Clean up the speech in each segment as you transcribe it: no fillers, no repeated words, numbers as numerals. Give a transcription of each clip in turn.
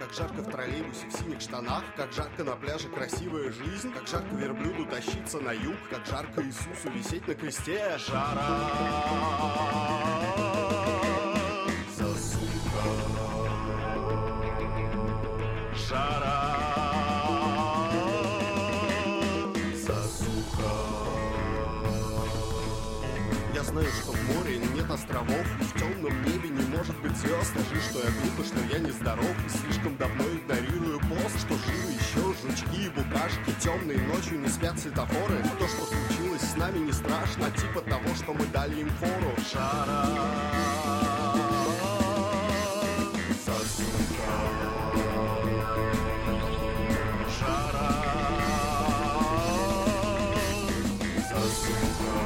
Как жарко в троллейбусе в синих штанах, как жарко на пляже красивая жизнь, как жарко верблюду тащиться на юг, как жарко Иисусу висеть на кресте. Жара, засуха, жара, засуха. Я знаю, что в море нет островов, и в темном небе не может быть звезд. Скажи, что я глупый, что я нездоров, и слишком давно игнорирую пост. Что живы еще жучки и букашки, темной ночью не спят светофоры. То, что случилось с нами, не страшно, типа того, что мы дали им фору. Жара, засуха, жара, засуха.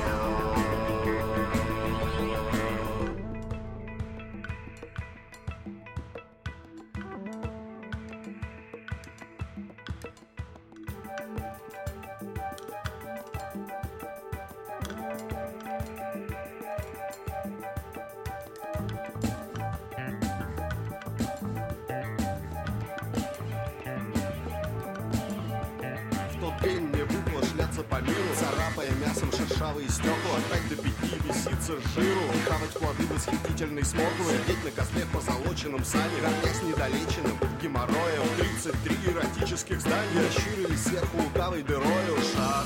День мне выпало шляться по миру, царапая мясом шершавые стекла, опять до 5 беситься с жиру, хавать плоды восхитительной сморклы, сидеть на козле в позолоченном сане, гордясь недолеченным геморроем, 33 эротических зданий расщурились сверху лукавой дырою.